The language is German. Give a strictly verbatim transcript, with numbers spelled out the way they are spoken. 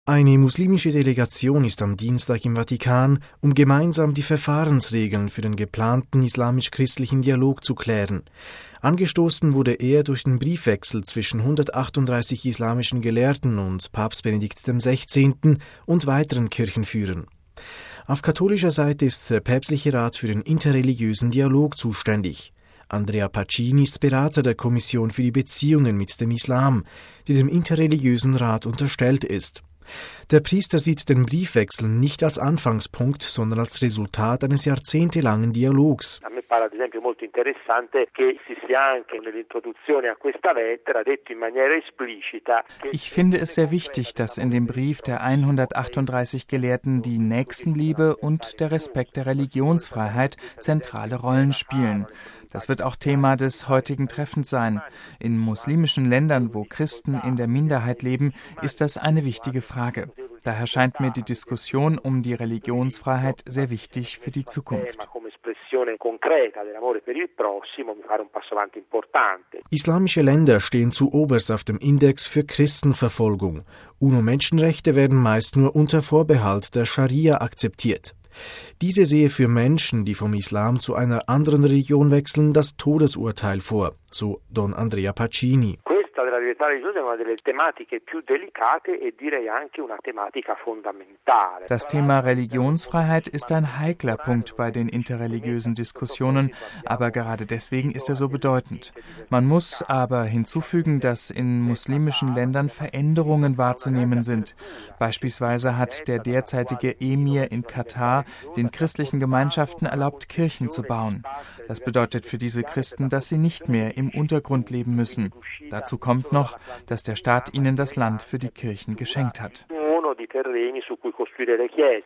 Eine muslimische Delegation ist am Dienstag im Vatikan, um gemeinsam die Verfahrensregeln für den geplanten islamisch-christlichen Dialog zu klären. Angestoßen wurde er durch den Briefwechsel zwischen hundertachtunddreißig islamischen Gelehrten und Papst Benedikt der Sechzehnte. Und weiteren Kirchenführern. Auf katholischer Seite ist der Päpstliche Rat für den interreligiösen Dialog zuständig. Andrea Pacini ist Berater der Kommission für die Beziehungen mit dem Islam, die dem interreligiösen Rat unterstellt ist. Der Priester sieht den Briefwechsel nicht als Anfangspunkt, sondern als Resultat eines jahrzehntelangen Dialogs. Ich finde es sehr wichtig, dass in dem Brief der hundertachtunddreißig Gelehrten die Nächstenliebe und der Respekt der Religionsfreiheit zentrale Rollen spielen. Das wird auch Thema des heutigen Treffens sein. In muslimischen Ländern, wo Christen in der Minderheit leben, ist das eine wichtige Frage. Daher scheint mir die Diskussion um die Religionsfreiheit sehr wichtig für die Zukunft. Islamische Länder stehen zuoberst auf dem Index für Christenverfolgung. UNO-Menschenrechte werden meist nur unter Vorbehalt der Scharia akzeptiert. Diese sehe für Menschen, die vom Islam zu einer anderen Religion wechseln, das Todesurteil vor, so Don Andrea Pacini. Das Thema Religionsfreiheit ist ein heikler Punkt bei den interreligiösen Diskussionen, aber gerade deswegen ist er so bedeutend. Man muss aber hinzufügen, dass in muslimischen Ländern Veränderungen wahrzunehmen sind. Beispielsweise hat der derzeitige Emir in Katar den christlichen Gemeinschaften erlaubt, Kirchen zu bauen. Das bedeutet für diese Christen, dass sie nicht mehr im Untergrund leben müssen. Dazu kommt noch, dass der Staat ihnen das Land für die Kirchen geschenkt hat.